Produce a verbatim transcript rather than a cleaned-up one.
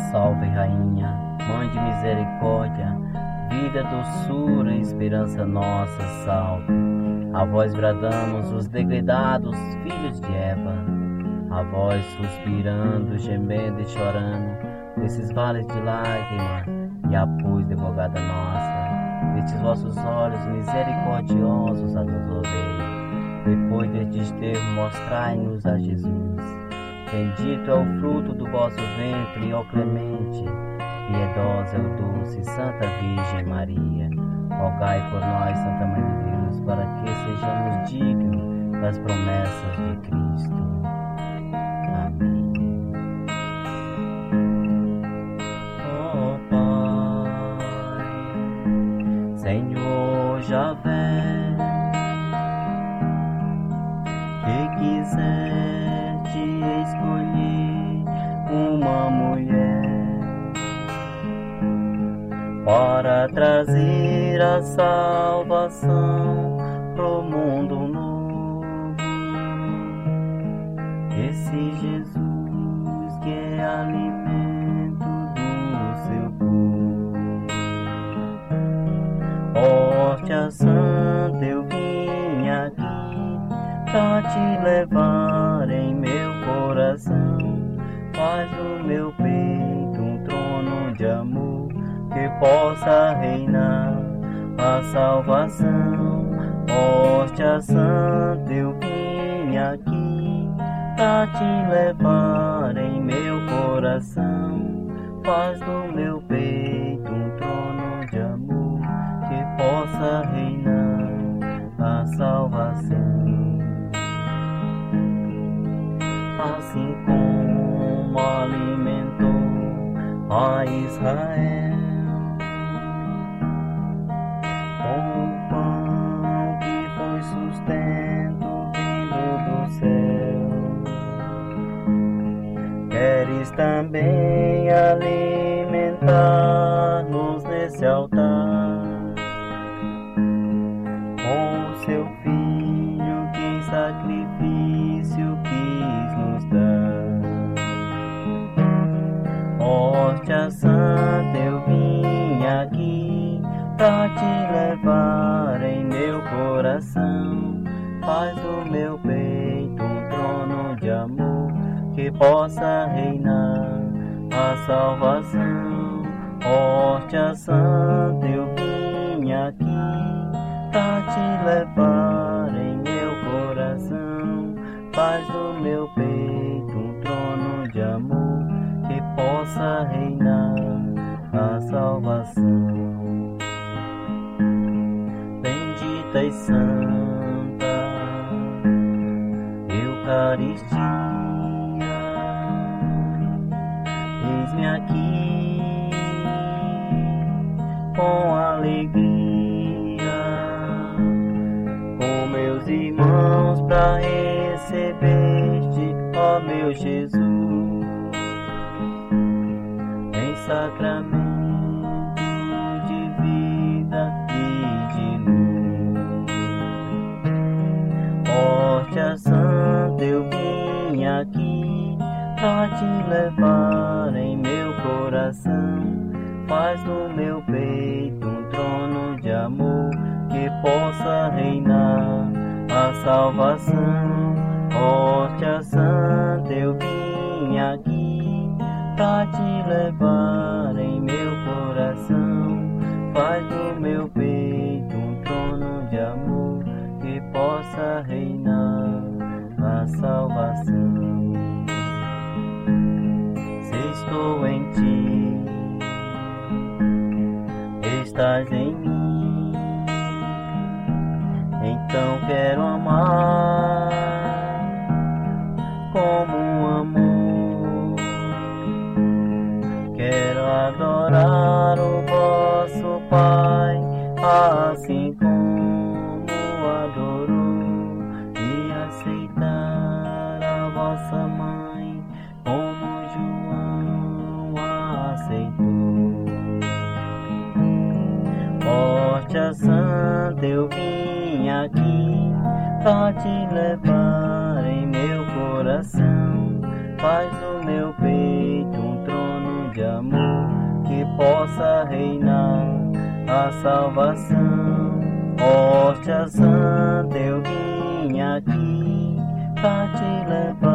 salve Rainha, Mãe de misericórdia, vida, doçura, esperança nossa, salve. A vós bradamos os degredados filhos de Eva, a vós suspirando, gemendo e chorando, nesses vales de lágrima, e a pus advogada nossa, destes vossos olhos misericordiosos a nos ouvir. Depois deste desterro mostrai-nos a Jesus. Bendito é o fruto do vosso ventre, ó clemente, piedosa é o doce Santa Virgem Maria. Rogai por nós, Santa Mãe de Deus, para que sejamos dignos das promessas de Cristo. Amém. Ó Pai, Senhor Javé, que quiser te escolher uma mulher para trazer a salvação pro mundo novo. Esse Jesus que é alimento do seu povo. Hóstia santa, eu vim aqui pra te levar em meu coração. Faz do meu peito um trono de amor que possa reinar a salvação. Hóstia santa, eu vim aqui pra te levar em meu coração. Faz do meu peito um trono de amor que possa reinar a salvação. Assim como alimentou a Israel com o pão que foi sustento vindo do céu, queres também alimentar-nos nesse altar com o seu Filho que em sacrifício quis nos dar. Hóstia santa, eu vim aqui pra te levar em meu coração. Faz do meu peito um trono de amor que possa reinar a salvação. Hóstia santa, eu vim aqui pra te levar em meu coração. Faz do meu peito um trono de amor que possa reinar a salvação. Bendita e santa Eucaristia, eis-me aqui com alegria, com meus irmãos pra receber-te, ó meu Jesus, em sacramento de vida e de luz. Hóstia santa, eu vim aqui pra te levar em meu coração. Faz do meu peito um trono de amor que possa reinar a salvação. Hóstia santa, eu vim aqui pra te levar em meu coração. Faz do meu peito um trono de amor que possa reinar a salvação. Se estou em ti, estás em mim, então quero amar como um amor. Quero adorar o vosso Pai, assim como adorou, e aceitar a vossa Mãe, como João aceitou. Hóstia santa, eu vim aqui pra te levar em meu coração. Faz do meu peito um trono de amor a salvação. Hóstia santa, eu vim aqui pra te levar.